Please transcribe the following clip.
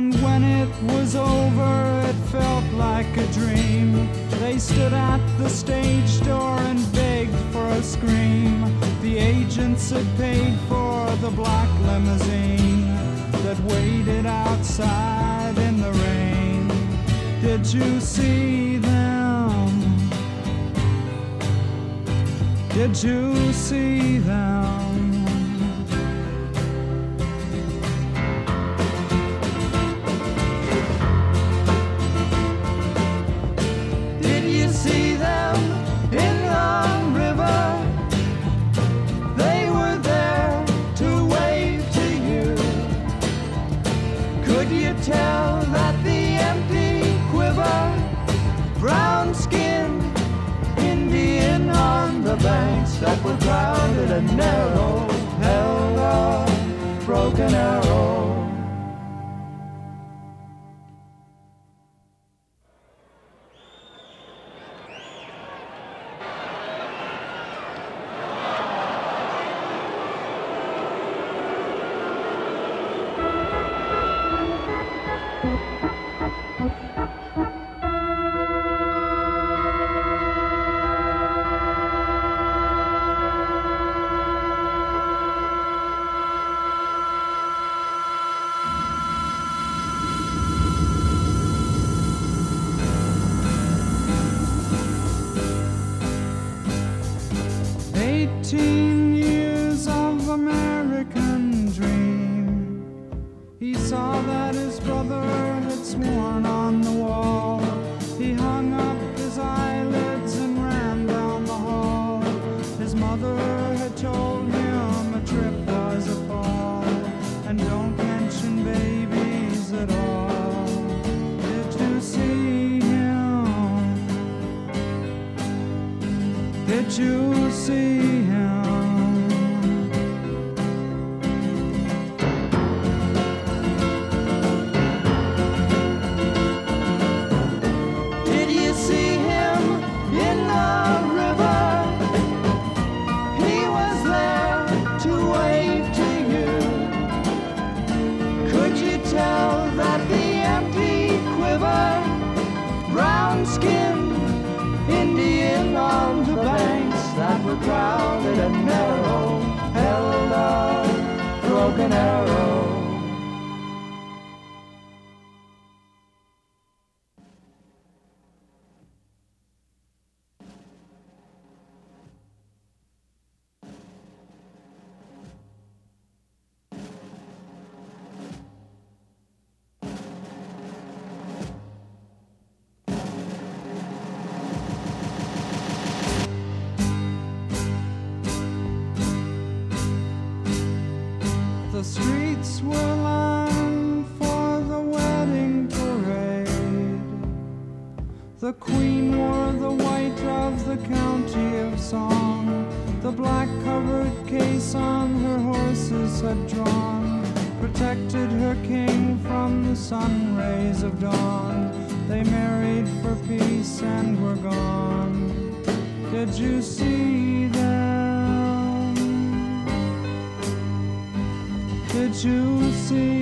And when it was over, it felt like a dream. They stood at the stage door and begged for a scream. The agents had paid for the black limousine that waited outside in the rain. Did you see them? Did you see them? Tell that the empty quiver, brown-skinned Indian on the banks that were crowded and narrow, held a broken arrow. Did you see him? Did you see him in the river? He was there to wave to you. Could you tell that the empty quiver, brown-skinned Indian on the banks that were crowded and narrow, held a broken arrow? The streets were lined for the wedding parade. The queen wore the white of the county of song. The black covered case on her horses had drawn protected her king from the sun rays of dawn. They married for peace and were gone. Did you see them? Did you see